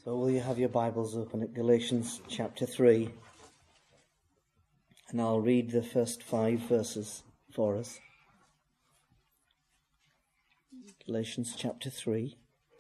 So will you have your Bibles open at Galatians chapter 3? And I'll read the first 5 verses for us. Galatians chapter 3.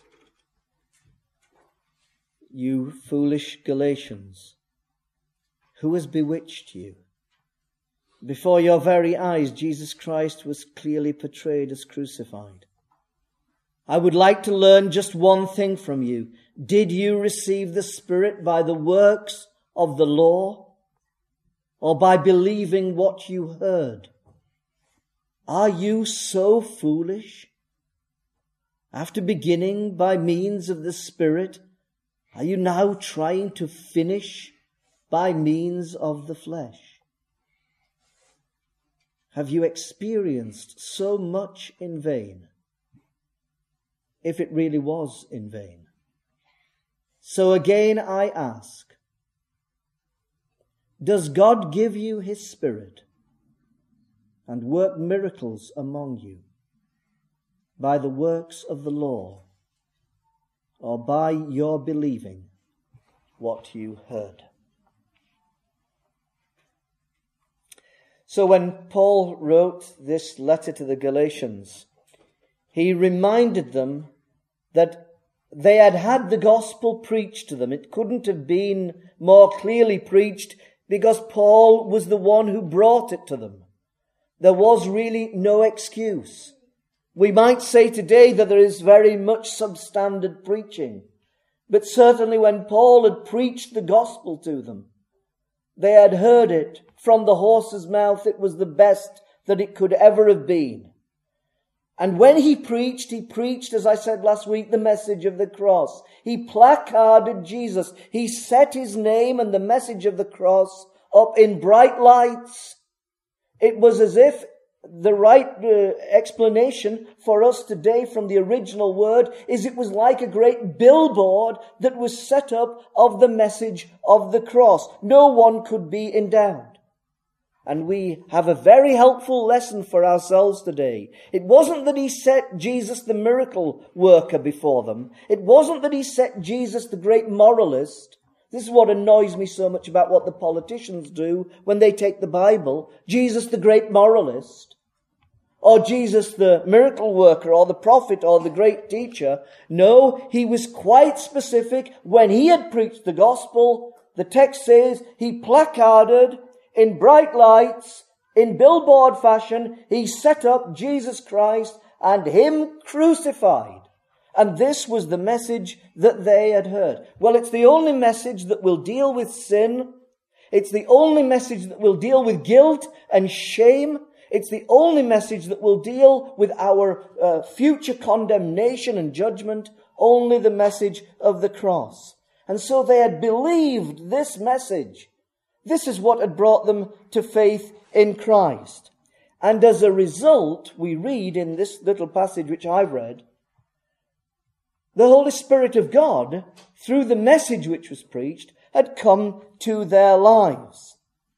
You foolish Galatians, who has bewitched you? Before your very eyes, Jesus Christ was clearly portrayed as crucified. I would like to learn just one thing from you. Did you receive the Spirit by the works of the law or by believing what you heard? Are you so foolish? After beginning by means of the Spirit, are you now trying to finish by means of the flesh? Have you experienced so much in vain? If it really was in vain. So again I ask, does God give you his Spirit and work miracles among you by the works of the law or by your believing what you heard? So when Paul wrote this letter to the Galatians, he reminded them that they had had the gospel preached to them. It couldn't have been more clearly preached because Paul was the one who brought it to them. There was really no excuse. We might say today that there is very much substandard preaching, but certainly when Paul had preached the gospel to them, they had heard it from the horse's mouth. It was the best that it could ever have been. And when he preached, as I said last week, the message of the cross. He placarded Jesus. He set his name and the message of the cross up in bright lights. It was as if the right explanation for us today from the original word is it was like a great billboard that was set up of the message of the cross. No one could be in doubt. And we have a very helpful lesson for ourselves today. It wasn't that he set Jesus the miracle worker before them. It wasn't that he set Jesus the great moralist. This is what annoys me so much about what the politicians do when they take the Bible. Jesus the great moralist, or Jesus the miracle worker, or the prophet, or the great teacher. No, he was quite specific. When he had preached the gospel, the text says he placarded in bright lights, in billboard fashion, he set up Jesus Christ and him crucified. And this was the message that they had heard. Well, it's the only message that will deal with sin. It's the only message that will deal with guilt and shame. It's the only message that will deal with our future condemnation and judgment. Only the message of the cross. And so they had believed this message. This is what had brought them to faith in Christ. And as a result, we read in this little passage which I've read, the Holy Spirit of God, through the message which was preached, had come to their lives.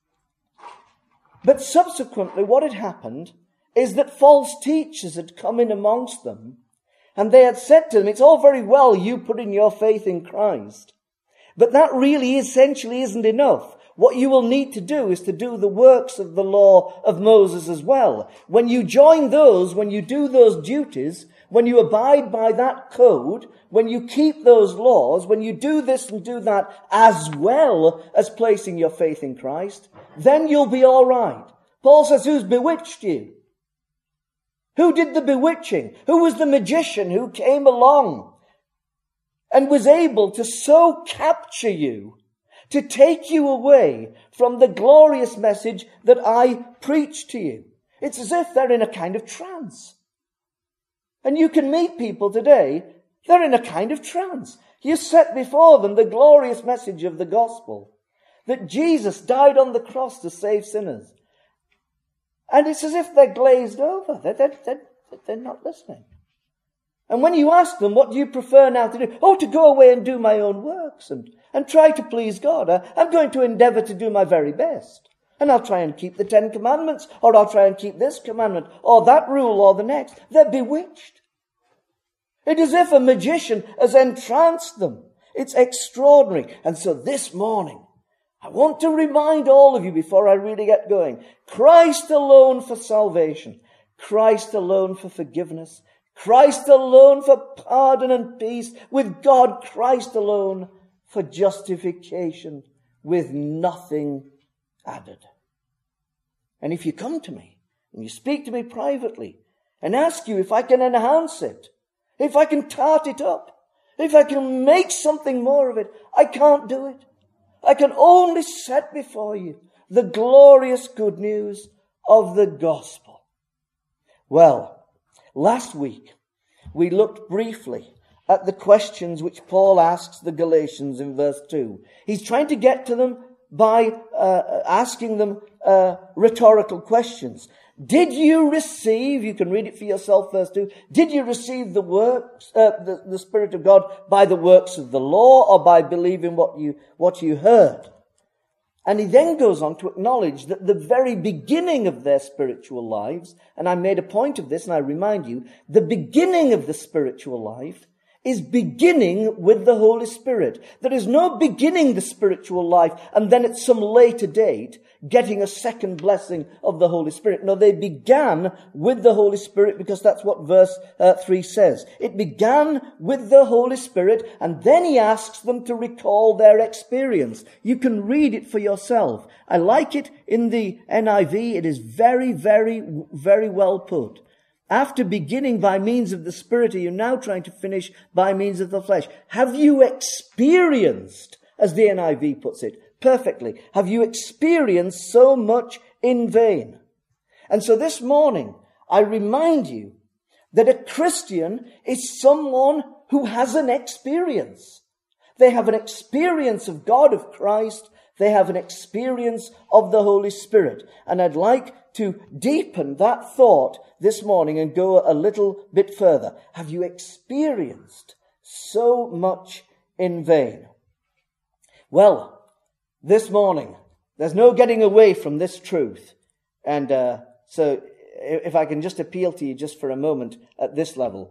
But subsequently, what had happened is that false teachers had come in amongst them, and they had said to them, it's all very well you putting your faith in Christ, but that really essentially isn't enough. What you will need to do is to do the works of the law of Moses as well. When you join those, when you do those duties, when you abide by that code, when you keep those laws, when you do this and do that as well as placing your faith in Christ, then you'll be all right. Paul says, who's bewitched you? Who did the bewitching? Who was the magician who came along and was able to so capture you, to take you away from the glorious message that I preach to you? It's as if they're in a kind of trance. And you can meet people today, they're in a kind of trance. You set before them the glorious message of the gospel, that Jesus died on the cross to save sinners. And it's as if they're glazed over. They're not listening. And when you ask them, what do you prefer now to do? Oh, to go away and do my own works and try to please God. I'm going to endeavor to do my very best. And I'll try and keep the 10 Commandments, or I'll try and keep this commandment, or that rule, or the next. They're bewitched. It is as if a magician has entranced them. It's extraordinary. And so this morning, I want to remind all of you before I really get going, Christ alone for salvation, Christ alone for forgiveness, Christ alone for pardon and peace with God, Christ alone for justification with nothing added. And if you come to me and you speak to me privately and ask you if I can enhance it, if I can tart it up, if I can make something more of it, I can't do it. I can only set before you the glorious good news of the gospel. Well, last week we looked briefly at the questions which Paul asks the Galatians in verse 2. He's trying to get to them by asking them rhetorical questions. Did you receive, you can read it for yourself, verse 2, did you receive the works, the Spirit of God by the works of the law or by believing what you heard? And he then goes on to acknowledge that the very beginning of their spiritual lives, and I made a point of this and I remind you, the beginning of the spiritual life is beginning with the Holy Spirit. There is no beginning the spiritual life and then at some later date getting a second blessing of the Holy Spirit. No, they began with the Holy Spirit because that's what verse 3 says. It began with the Holy Spirit and then he asks them to recall their experience. You can read it for yourself. I like it in the NIV. It is very, very, very well put. After beginning by means of the Spirit, are you now trying to finish by means of the flesh? Have you experienced, as the NIV puts it perfectly, have you experienced so much in vain? And so this morning, I remind you that a Christian is someone who has an experience. They have an experience of God, of Christ. They have an experience of the Holy Spirit. And I'd like to deepen that thought this morning and go a little bit further. Have you experienced so much in vain? Well, this morning, there's no getting away from this truth. And so if I can just appeal to you just for a moment at this level.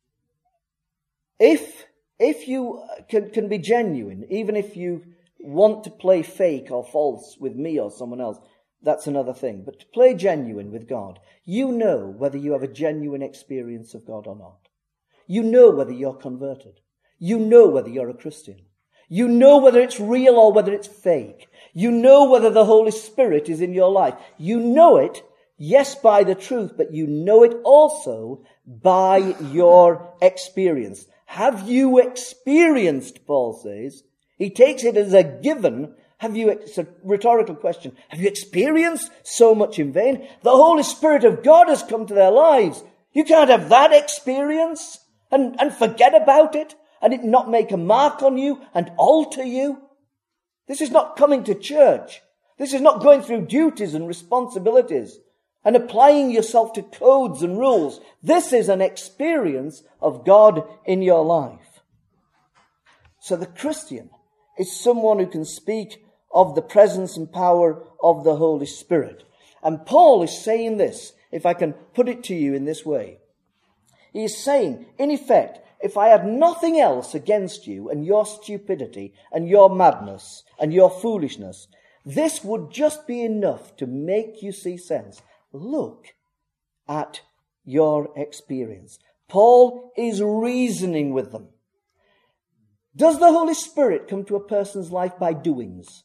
If you can be genuine, even if you want to play fake or false with me or someone else, that's another thing. But to play genuine with God, you know whether you have a genuine experience of God or not. You know whether you're converted. You know whether you're a Christian. You know whether it's real or whether it's fake. You know whether the Holy Spirit is in your life. You know it, yes, by the truth, but you know it also by your experience. Have you experienced, Paul says? He takes it as a given. It's a rhetorical question. Have you experienced so much in vain? The Holy Spirit of God has come to their lives. You can't have that experience and forget about it and it not make a mark on you and alter you. This is not coming to church. This is not going through duties and responsibilities and applying yourself to codes and rules. This is an experience of God in your life. So the Christian is someone who can speak of the presence and power of the Holy Spirit. And Paul is saying this, if I can put it to you in this way. He is saying, in effect, if I had nothing else against you and your stupidity and your madness and your foolishness, this would just be enough to make you see sense. Look at your experience. Paul is reasoning with them. Does the Holy Spirit come to a person's life by doings?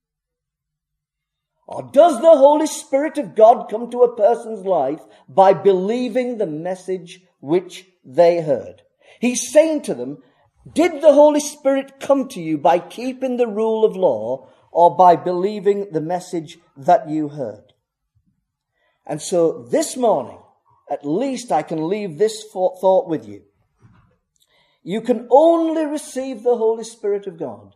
Or does the Holy Spirit of God come to a person's life by believing the message which they heard? He's saying to them, did the Holy Spirit come to you by keeping the rule of law or by believing the message that you heard? And so this morning, at least I can leave this thought with you. You can only receive the Holy Spirit of God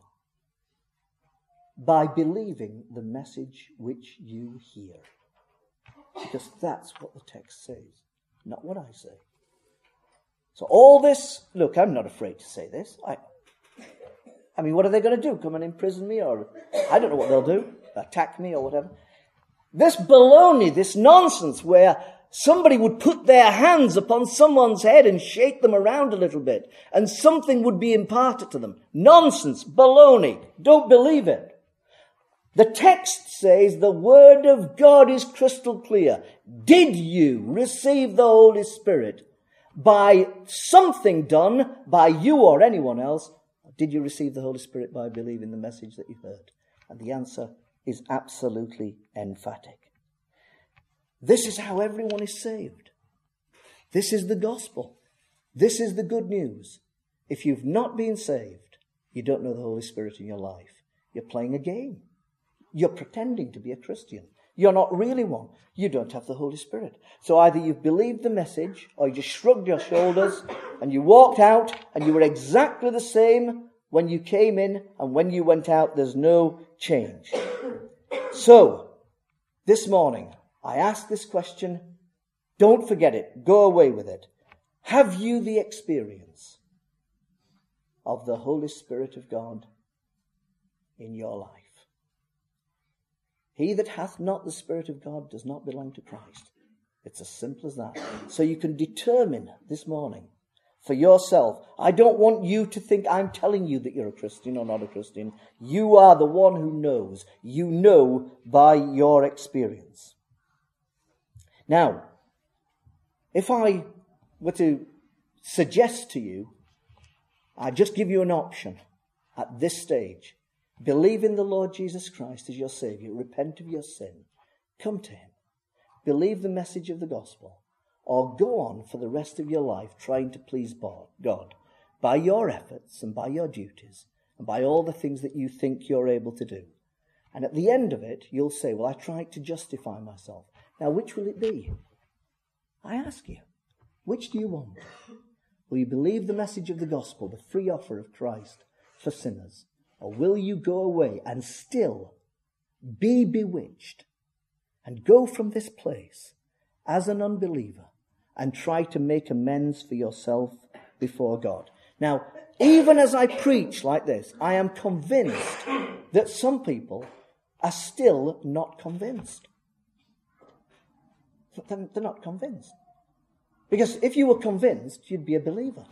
by believing the message which you hear. Because that's what the text says, not what I say. So all this, look, I'm not afraid to say this. I mean, what are they going to do? Come and imprison me? Or I don't know what they'll do. Attack me or whatever. This baloney, this nonsense where somebody would put their hands upon someone's head and shake them around a little bit, and something would be imparted to them. Nonsense, baloney, don't believe it. The text says the word of God is crystal clear. Did you receive the Holy Spirit by something done by you or anyone else? Or did you receive the Holy Spirit by believing the message that you heard? And the answer is absolutely emphatic. This is how everyone is saved. This is the gospel. This is the good news. If you've not been saved, you don't know the Holy Spirit in your life. You're playing a game. You're pretending to be a Christian. You're not really one. You don't have the Holy Spirit. So either you've believed the message, or you just shrugged your shoulders and you walked out and you were exactly the same when you came in, and when you went out, there's no change. So, this morning, I ask this question. Don't forget it. Go away with it. Have you the experience of the Holy Spirit of God in your life? He that hath not the Spirit of God does not belong to Christ. It's as simple as that. So you can determine this morning for yourself. I don't want you to think I'm telling you that you're a Christian or not a Christian. You are the one who knows. You know by your experience. Now, if I were to suggest to you, I'd just give you an option at this stage. Believe in the Lord Jesus Christ as your Saviour. Repent of your sin. Come to Him. Believe the message of the gospel. Or go on for the rest of your life trying to please God by your efforts and by your duties and by all the things that you think you're able to do. And at the end of it, you'll say, well, I tried to justify myself. Now, which will it be? I ask you, which do you want? Will you believe the message of the gospel, the free offer of Christ for sinners? Or will you go away and still be bewitched and go from this place as an unbeliever and try to make amends for yourself before God? Now, even as I preach like this, I am convinced that some people are still not convinced. They're not convinced. Because if you were convinced, you'd be a believer.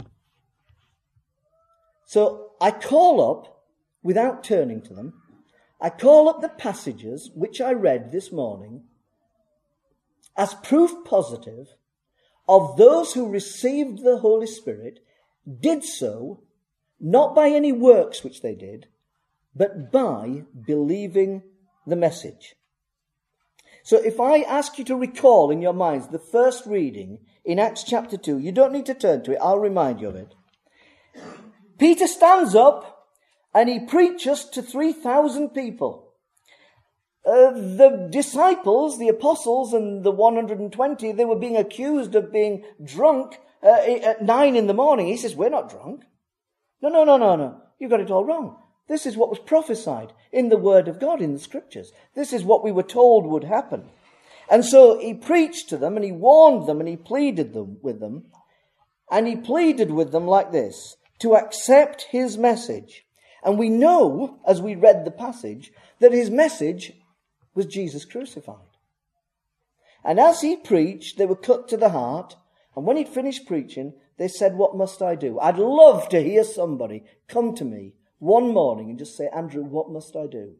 So I call up, without turning to them, I call up the passages which I read this morning as proof positive of those who received the Holy Spirit, did so not by any works which they did, but by believing the message. So if I ask you to recall in your minds the first reading in Acts chapter 2, you don't need to turn to it, I'll remind you of it. Peter stands up and he preaches to 3,000 people. The disciples, the apostles, and the 120, they were being accused of being drunk at 9 a.m. He says, we're not drunk. No. You got it all wrong. This is what was prophesied in the Word of God, in the Scriptures. This is what we were told would happen. And so he preached to them, and he warned them, and he pleaded with them. And he pleaded with them like this, to accept his message. And we know, as we read the passage, that his message was Jesus crucified. And as he preached, they were cut to the heart. And when he'd finished preaching, they said, what must I do? I'd love to hear somebody come to me one morning and just say, Andrew, what must I do?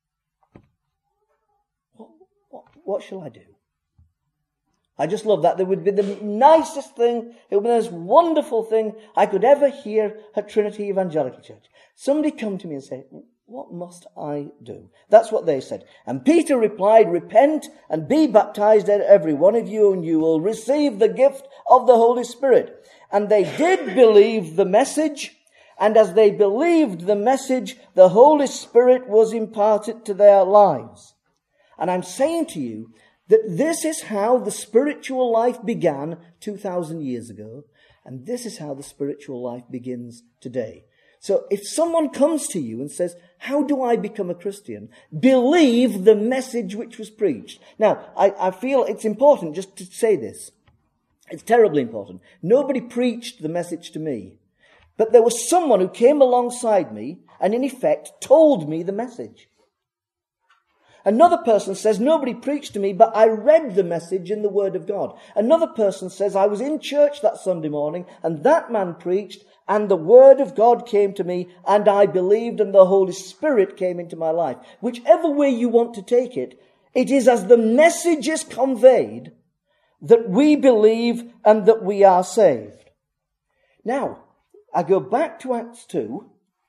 What shall I do? I just love that. That would be the nicest thing, it would be the most wonderful thing I could ever hear at Trinity Evangelical Church. Somebody come to me and say, what must I do? That's what they said. And Peter replied, repent and be baptized, every one of you, and you will receive the gift of the Holy Spirit. And they did believe the message. And as they believed the message, the Holy Spirit was imparted to their lives. And I'm saying to you that this is how the spiritual life began 2,000 years ago. And this is how the spiritual life begins today. So if someone comes to you and says, how do I become a Christian? Believe the message which was preached. Now, I feel it's important just to say this. It's terribly important. Nobody preached the message to me. But there was someone who came alongside me and in effect told me the message. Another person says, nobody preached to me, but I read the message in the Word of God. Another person says, I was in church that Sunday morning, and that man preached, and the Word of God came to me, and I believed, and the Holy Spirit came into my life. Whichever way you want to take it, it is as the message is conveyed that we believe and that we are saved. Now, I go back to Acts 2,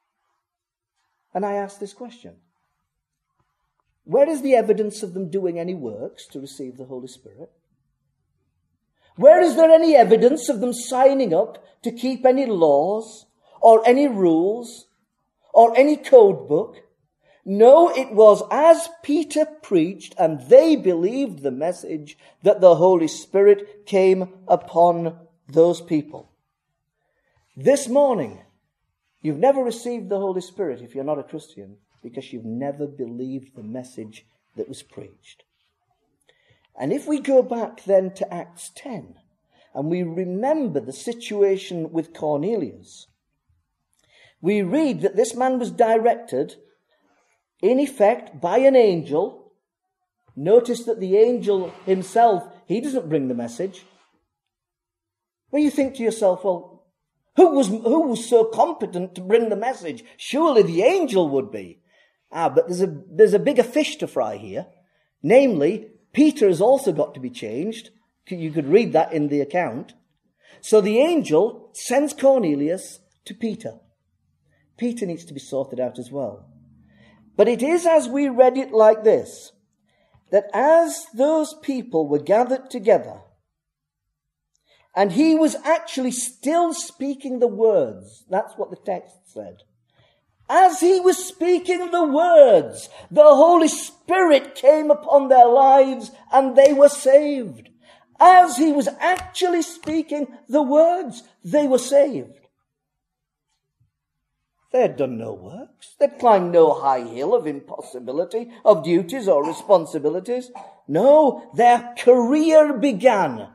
and I ask this question. Where is the evidence of them doing any works to receive the Holy Spirit? Where is there any evidence of them signing up to keep any laws or any rules or any code book? No, it was as Peter preached and they believed the message that the Holy Spirit came upon those people. This morning, you've never received the Holy Spirit if you're not a Christian, because you've never believed the message that was preached. And if we go back then to Acts 10, and we remember the situation with Cornelius, we read that this man was directed, in effect, by an angel. Notice that the angel himself, he doesn't bring the message. Well, you think to yourself, well, who was so competent to bring the message? Surely the angel would be. But there's a bigger fish to fry here. Namely, Peter has also got to be changed. You could read that in the account. So the angel sends Cornelius to Peter. Peter needs to be sorted out as well. But it is as we read it like this, that as those people were gathered together, and he was actually still speaking the words, that's what the text said. As he was speaking the words, the Holy Spirit came upon their lives and they were saved. As he was actually speaking the words, they were saved. They had done no works. They'd climbed no high hill of impossibility, of duties or responsibilities. No, their career began.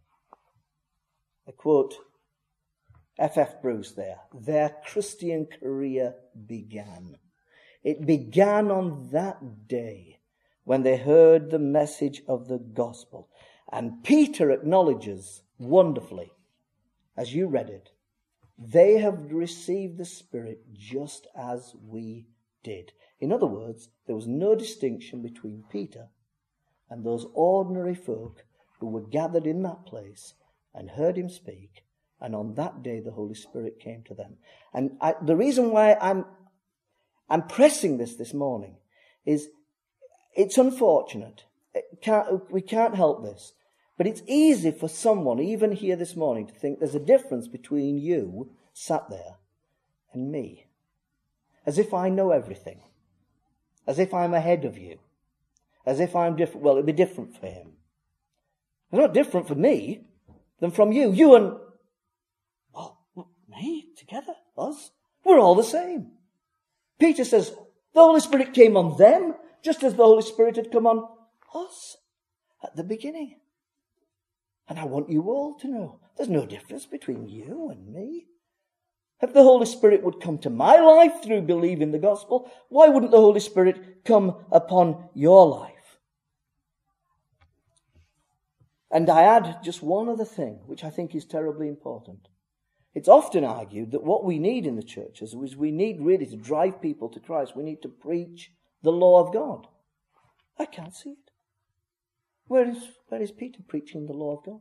I quote F.F. Bruce there. Their Christian career began. It began on that day when they heard the message of the gospel. And Peter acknowledges wonderfully, as you read it, they have received the Spirit just as we did. In other words, there was no distinction between Peter and those ordinary folk who were gathered in that place and heard him speak. And on that day, the Holy Spirit came to them. And the reason why I'm pressing this morning is it's unfortunate. We can't help this. But it's easy for someone, even here this morning, to think there's a difference between you sat there and me. As if I know everything. As if I'm ahead of you. As if I'm different. Well, it'd be different for him. It's not different for me than from you. You and... me, together, us, we're all the same. Peter says, the Holy Spirit came on them, just as the Holy Spirit had come on us at the beginning. And I want you all to know, there's no difference between you and me. If the Holy Spirit would come to my life through believing the gospel, why wouldn't the Holy Spirit come upon your life? And I add just one other thing, which I think is terribly important. It's often argued that what we need in the churches is we need really to drive people to Christ. We need to preach the law of God. I can't see it. Where is Peter preaching the law of God?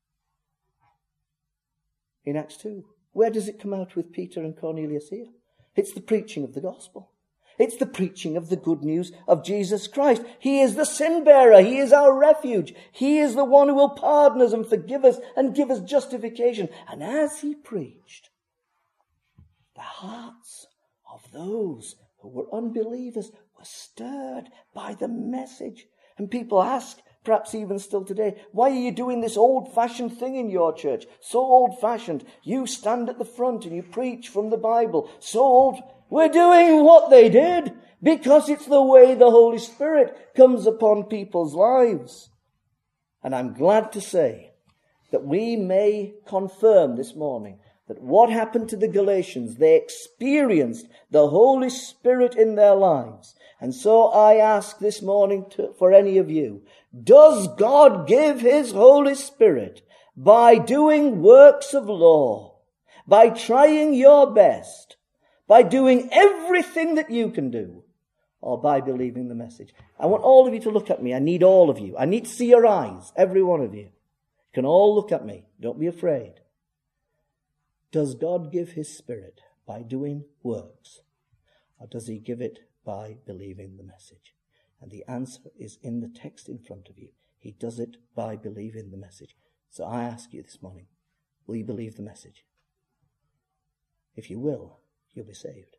In Acts 2. Where does it come out with Peter and Cornelius here? It's the preaching of the gospel. It's the preaching of the good news of Jesus Christ. He is the sin bearer. He is our refuge. He is the one who will pardon us and forgive us and give us justification. And as he preached, the hearts of those who were unbelievers were stirred by the message. And people ask, perhaps even still today, why are you doing this old-fashioned thing in your church? So old-fashioned. You stand at the front and you preach from the Bible. So old. We're doing what they did because it's the way the Holy Spirit comes upon people's lives. And I'm glad to say that we may confirm this morning that what happened to the Galatians, they experienced the Holy Spirit in their lives. And so I ask this morning for any of you, does God give his Holy Spirit by doing works of law, by trying your best, by doing everything that you can do, or by believing the message? I want all of you to look at me. I need all of you. I need to see your eyes, every one of you. You can all look at me. Don't be afraid. Does God give his Spirit by doing works, or does he give it by believing the message? And the answer is in the text in front of you. He does it by believing the message. So I ask you this morning, will you believe the message? If you will, you'll be saved.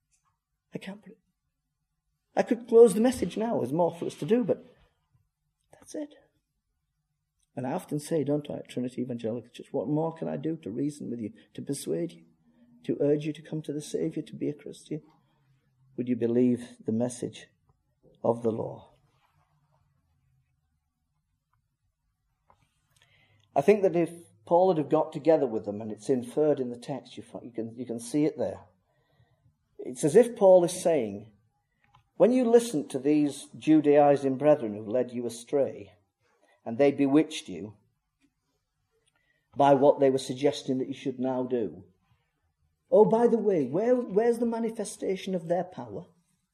I could close the message now. There's more for us to do, but that's it. And I often say, don't I, at Trinity Evangelical Church, what more can I do to reason with you, to persuade you, to urge you to come to the Saviour, to be a Christian? Would you believe the message of the law? I think that if Paul had have got together with them, and it's inferred in the text, you can see it there. It's as if Paul is saying, when you listened to these Judaizing brethren who led you astray, and they bewitched you by what they were suggesting that you should now do. Oh, by the way, where's the manifestation of their power?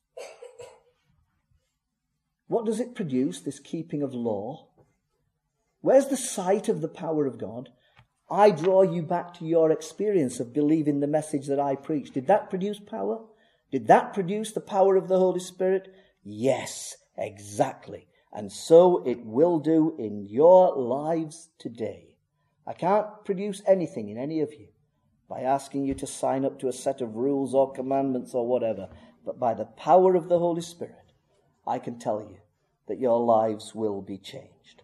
What does it produce, this keeping of law? Where's the sight of the power of God? I draw you back to your experience of believing the message that I preached. Did that produce power? Did that produce the power of the Holy Spirit? Yes, exactly. And so it will do in your lives today. I can't produce anything in any of you by asking you to sign up to a set of rules or commandments or whatever. But by the power of the Holy Spirit, I can tell you that your lives will be changed.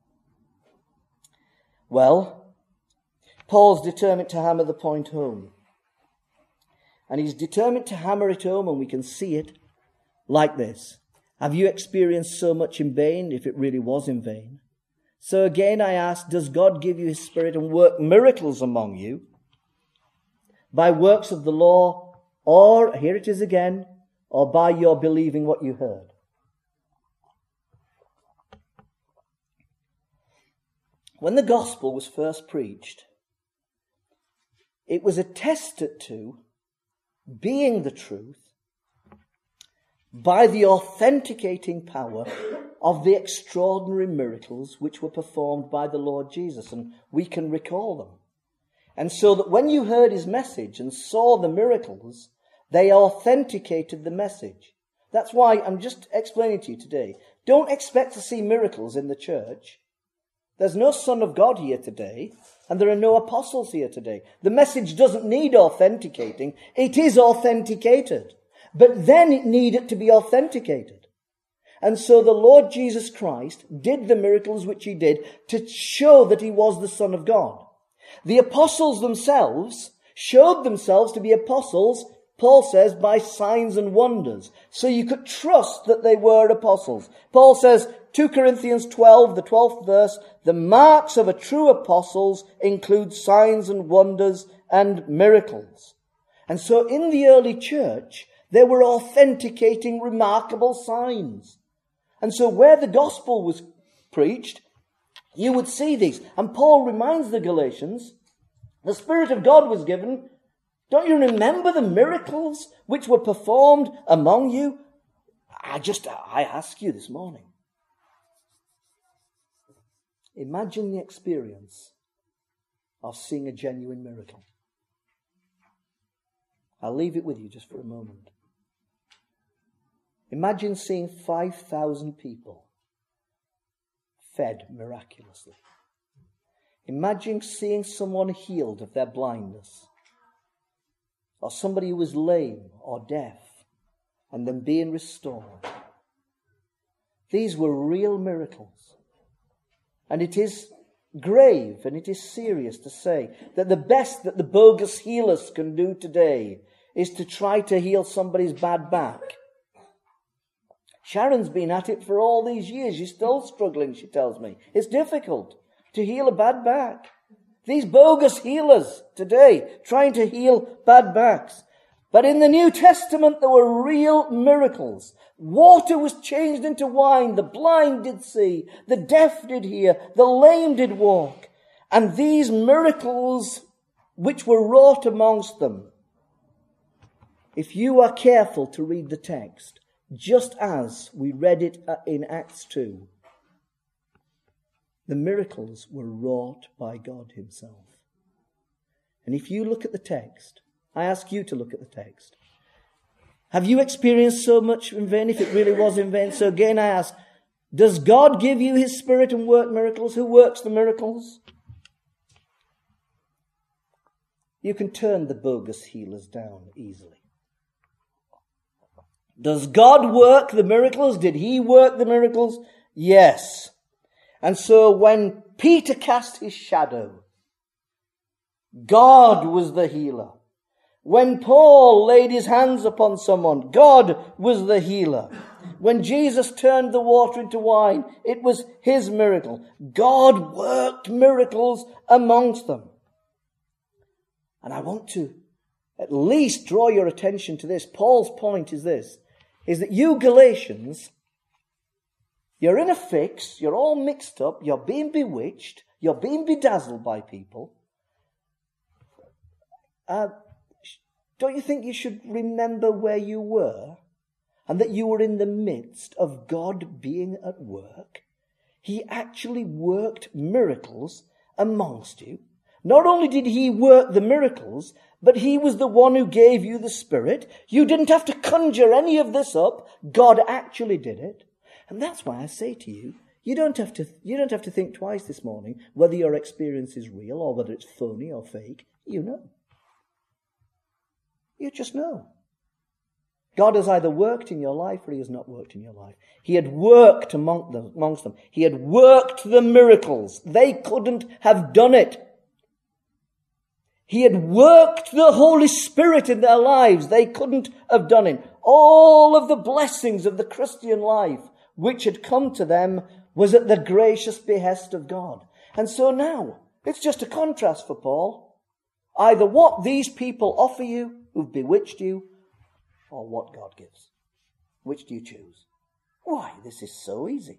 Well, Paul's determined to hammer the point home. And he's determined to hammer it home, and we can see it like this. Have you experienced so much in vain, if it really was in vain? So again I ask, does God give you his Spirit and work miracles among you by works of the law, or, here it is again, or by your believing what you heard? When the gospel was first preached, it was attested to being the truth by the authenticating power of the extraordinary miracles which were performed by the Lord Jesus, and we can recall them. And so that when you heard his message and saw the miracles, they authenticated the message. That's why I'm just explaining to you today. Don't expect to see miracles in the church. There's no Son of God here today, and there are no apostles here today. The message doesn't need authenticating. It is authenticated. But then it needed to be authenticated. And so the Lord Jesus Christ did the miracles which he did to show that he was the Son of God. The apostles themselves showed themselves to be apostles, Paul says, by signs and wonders. So you could trust that they were apostles. Paul says, 2 Corinthians 12, the 12th verse, the marks of a true apostle include signs and wonders and miracles. And so in the early church, they were authenticating remarkable signs. And so where the gospel was preached, you would see these. And Paul reminds the Galatians, the Spirit of God was given. Don't you remember the miracles which were performed among you? I ask you this morning. Imagine the experience of seeing a genuine miracle. I'll leave it with you just for a moment. Imagine seeing 5,000 people fed miraculously. Imagine seeing someone healed of their blindness, or somebody who was lame or deaf, and them being restored. These were real miracles. And it is grave and it is serious to say that the best that the bogus healers can do today is to try to heal somebody's bad back. Sharon's been at it for all these years. She's still struggling, she tells me. It's difficult to heal a bad back. These bogus healers today trying to heal bad backs. But in the New Testament there were real miracles. Water was changed into wine. The blind did see. The deaf did hear. The lame did walk. And these miracles which were wrought amongst them, if you are careful to read the text, just as we read it in Acts 2, the miracles were wrought by God himself. And if you look at the text, I ask you to look at the text. Have you experienced so much in vain if it really was in vain? So again I ask, does God give you his Spirit and work miracles? Who works the miracles? You can turn the bogus healers down easily. Does God work the miracles? Did he work the miracles? Yes. And so when Peter cast his shadow, God was the healer. When Paul laid his hands upon someone, God was the healer. When Jesus turned the water into wine, it was his miracle. God worked miracles amongst them. And I want to at least draw your attention to this. Paul's point is this, is that you Galatians, you're in a fix, you're all mixed up, you're being bewitched, you're being bedazzled by people. Don't you think you should remember where you were and that you were in the midst of God being at work? He actually worked miracles amongst you. Not only did he work the miracles, but he was the one who gave you the Spirit. You didn't have to conjure any of this up. God actually did it. And that's why I say to you, you don't have to think twice this morning whether your experience is real or whether it's phony or fake. You know. You just know. God has either worked in your life or he has not worked in your life. He had worked amongst them. He had worked the miracles. They couldn't have done it. He had worked the Holy Spirit in their lives. They couldn't have done it. All of the blessings of the Christian life which had come to them was at the gracious behest of God. And so now, it's just a contrast for Paul. Either what these people offer you, who've bewitched you, or what God gives. Which do you choose? Why, this is so easy.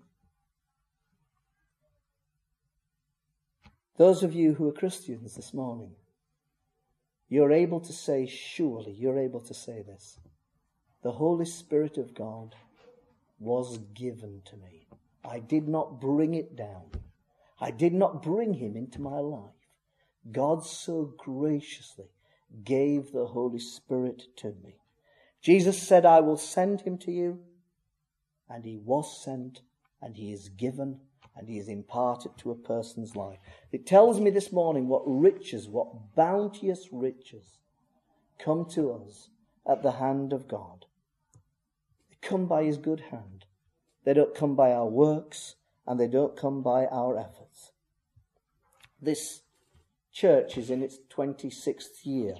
Those of you who are Christians this morning, you're able to say, surely you're able to say this. The Holy Spirit of God was given to me. I did not bring it down. I did not bring him into my life. God so graciously gave the Holy Spirit to me. Jesus said, I will send him to you. And he was sent, and he is given, and he is imparted to a person's life. It tells me this morning what riches, what bounteous riches come to us at the hand of God. They come by his good hand. They don't come by our works, and they don't come by our efforts. This church is in its 26th year.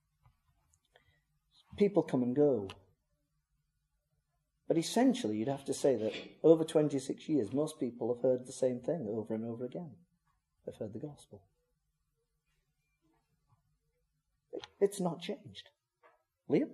People come and go. But essentially, you'd have to say that over 26 years, most people have heard the same thing over and over again. They've heard the gospel. It's not changed. Liam?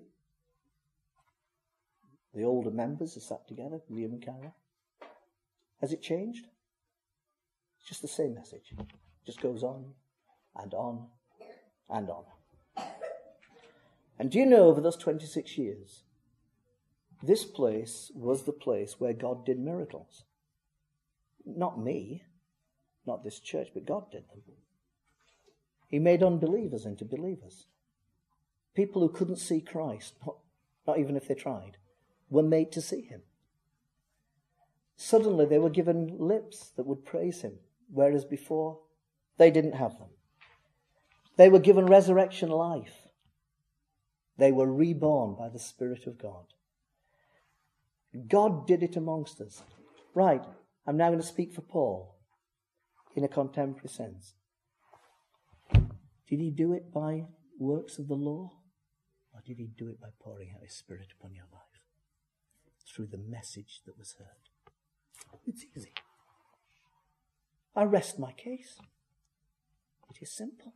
The older members are sat together, Liam and Cara. Has it changed? It's just the same message. It just goes on and on and on. And do you know, over those 26 years, this place was the place where God did miracles. Not me, not this church, but God did them. He made unbelievers into believers. People who couldn't see Christ, not even if they tried, were made to see him. Suddenly they were given lips that would praise him, whereas before they didn't have them. They were given resurrection life. They were reborn by the Spirit of God. God did it amongst us. Right, I'm now going to speak for Paul in a contemporary sense. Did he do it by works of the law? Or did he do it by pouring out his Spirit upon your life? Through the message that was heard. It's easy. I rest my case. It is simple.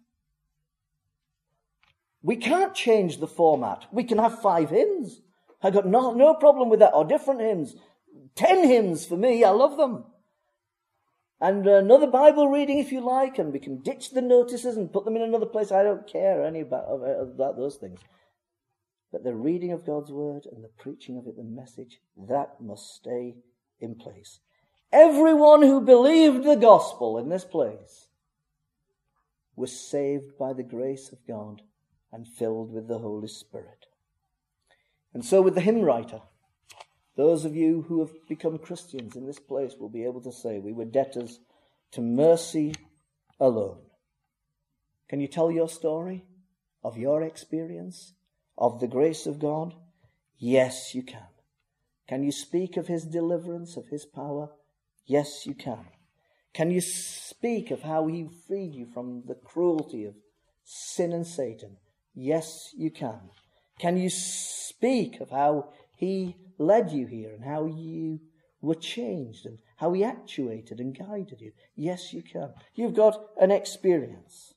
We can't change the format. We can have 5 hymns. I got no problem with that. Or different hymns. 10 hymns for me. I love them. And another Bible reading if you like. And we can ditch the notices and put them in another place. I don't care about those things. But the reading of God's word and the preaching of it, the message, that must stay in place. Everyone who believed the gospel in this place was saved by the grace of God and filled with the Holy Spirit. And so with the hymn writer, those of you who have become Christians in this place will be able to say, we were debtors to mercy alone. Can you tell your story of your experience of the grace of God? Yes, you can. Can you speak of his deliverance, of his power? Yes, you can. Can you speak of how he freed you from the cruelty of sin and Satan? Yes, you can. Can you speak of how he led you here and how you were changed and how he actuated and guided you? Yes, you can. You've got an experience.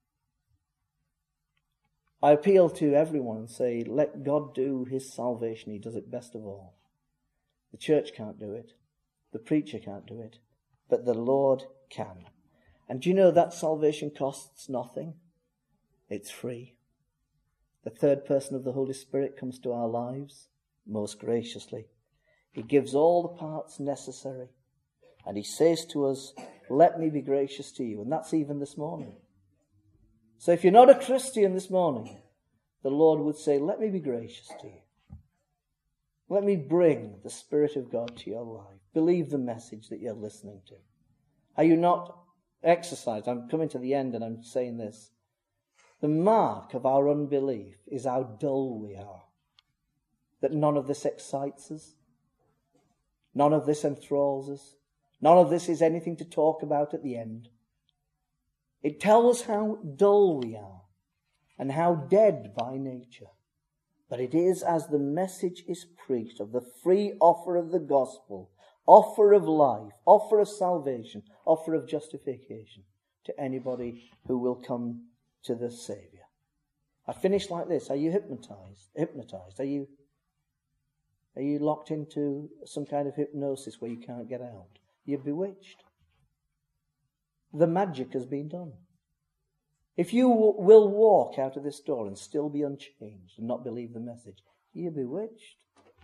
I appeal to everyone and say, let God do his salvation. He does it best of all. The church can't do it. The preacher can't do it. But the Lord can. And do you know that salvation costs nothing? It's free. The third person of the Holy Spirit comes to our lives most graciously. He gives all the parts necessary. And he says to us, let me be gracious to you. And that's even this morning. So if you're not a Christian this morning, the Lord would say, let me be gracious to you. Let me bring the Spirit of God to your life. Believe the message that you're listening to. Are you not exercised? I'm coming to the end and I'm saying this. The mark of our unbelief is how dull we are. That none of this excites us. None of this enthralls us. None of this is anything to talk about at the end. It tells us how dull we are and how dead by nature. But it is as the message is preached of the free offer of the gospel, offer of life, offer of salvation, offer of justification to anybody who will come to the Saviour. I finish like this. Are you hypnotized? Are you locked into some kind of hypnosis where you can't get out? You're bewitched. The magic has been done. If you will walk out of this door and still be unchanged and not believe the message, you're bewitched.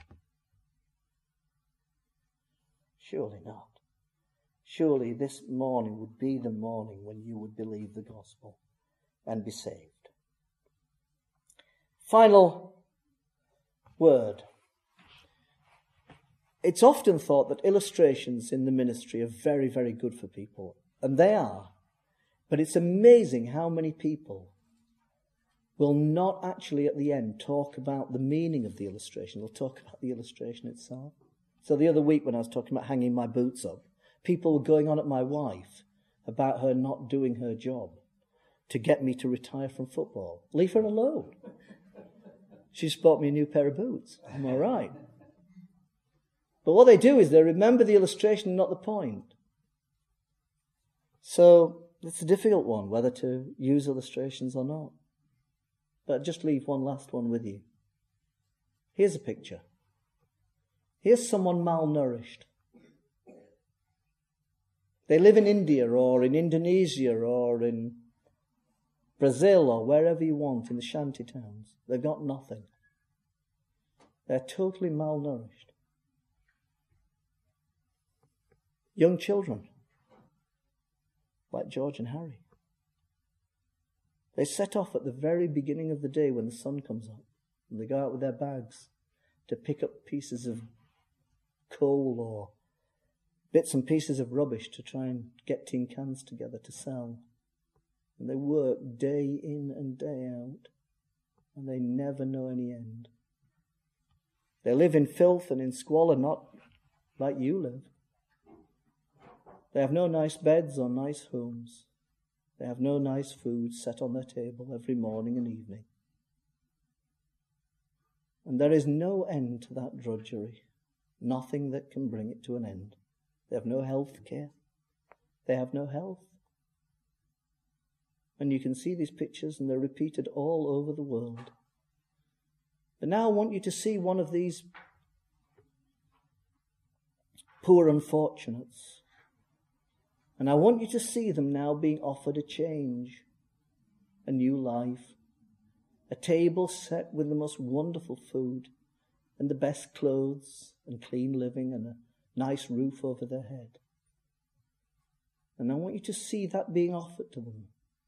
Surely not. Surely this morning would be the morning when you would believe the gospel and be saved. Final word. It's often thought that illustrations in the ministry are very, very good for people. And they are. But it's amazing how many people will not actually at the end talk about the meaning of the illustration. They'll talk about the illustration itself. So the other week when I was talking about hanging my boots up, people were going on at my wife about her not doing her job to get me to retire from football. Leave her alone. She's bought me a new pair of boots. Am I right? But what they do is they remember the illustration, not the point. So it's a difficult one, whether to use illustrations or not. But I'll just leave one last one with you. Here's a picture. Here's someone malnourished. They live in India or in Indonesia or in Brazil or wherever you want, in the shanty towns. They've got nothing. They're totally malnourished. Young children, like George and Harry. They set off at the very beginning of the day when the sun comes up, and they go out with their bags to pick up pieces of coal or bits and pieces of rubbish to try and get tin cans together to sell. And they work day in and day out, and they never know any end. They live in filth and in squalor, not like you live. They have no nice beds or nice homes. They have no nice food set on their table every morning and evening. And there is no end to that drudgery. Nothing that can bring it to an end. They have no health care. They have no health. And you can see these pictures, and they're repeated all over the world. But now I want you to see one of these poor unfortunates. And I want you to see them now being offered a change, a new life, a table set with the most wonderful food and the best clothes and clean living and a nice roof over their head. And I want you to see that being offered to them.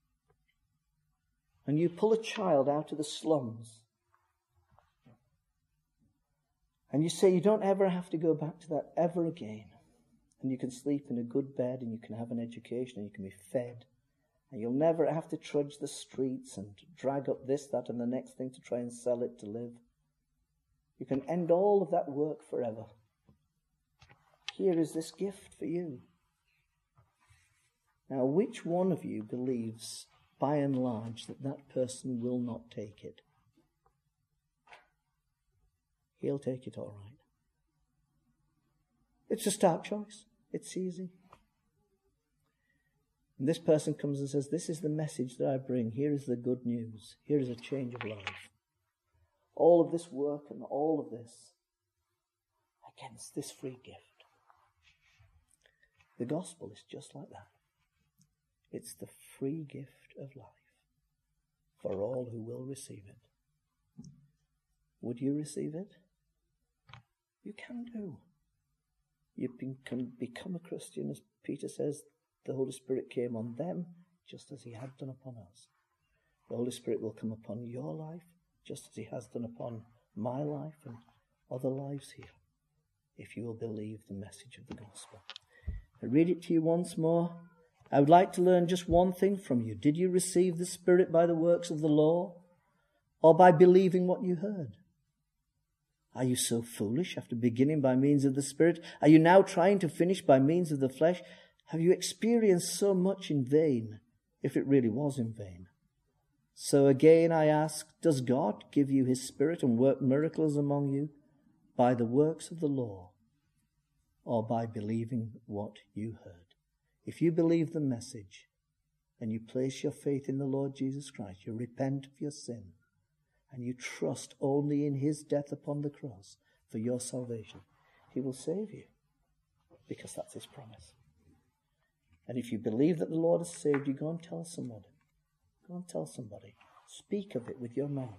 And you pull a child out of the slums and you say you don't ever have to go back to that ever again. And you can sleep in a good bed and you can have an education and you can be fed. And you'll never have to trudge the streets and drag up this, that, and the next thing to try and sell it to live. You can end all of that work forever. Here is this gift for you. Now, which one of you believes, by and large, that that person will not take it? He'll take it all right. It's a stark choice. It's easy. And this person comes and says, this is the message that I bring. Here is the good news. Here is a change of life. All of this work and all of this against this free gift. The gospel is just like that. It's the free gift of life for all who will receive it. Would you receive it? You can do. You can become a Christian, as Peter says, the Holy Spirit came on them just as he had done upon us. The Holy Spirit will come upon your life just as he has done upon my life and other lives here, if you will believe the message of the gospel. I read it to you once more. I would like to learn just one thing from you. Did you receive the Spirit by the works of the law or by believing what you heard? Are you so foolish after beginning by means of the Spirit? Are you now trying to finish by means of the flesh? Have you experienced so much in vain, if it really was in vain? So again I ask, does God give you his Spirit and work miracles among you by the works of the law or by believing what you heard? If you believe the message and you place your faith in the Lord Jesus Christ, you repent of your sin and you trust only in his death upon the cross for your salvation, he will save you because that's his promise. And if you believe that the Lord has saved you, go and tell somebody. Go and tell somebody. Speak of it with your mouth.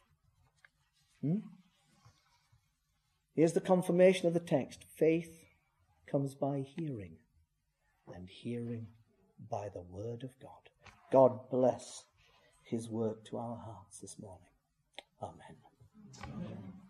Here's the confirmation of the text. Faith comes by hearing, and hearing by the word of God. God bless his word to our hearts this morning. Amen. Amen.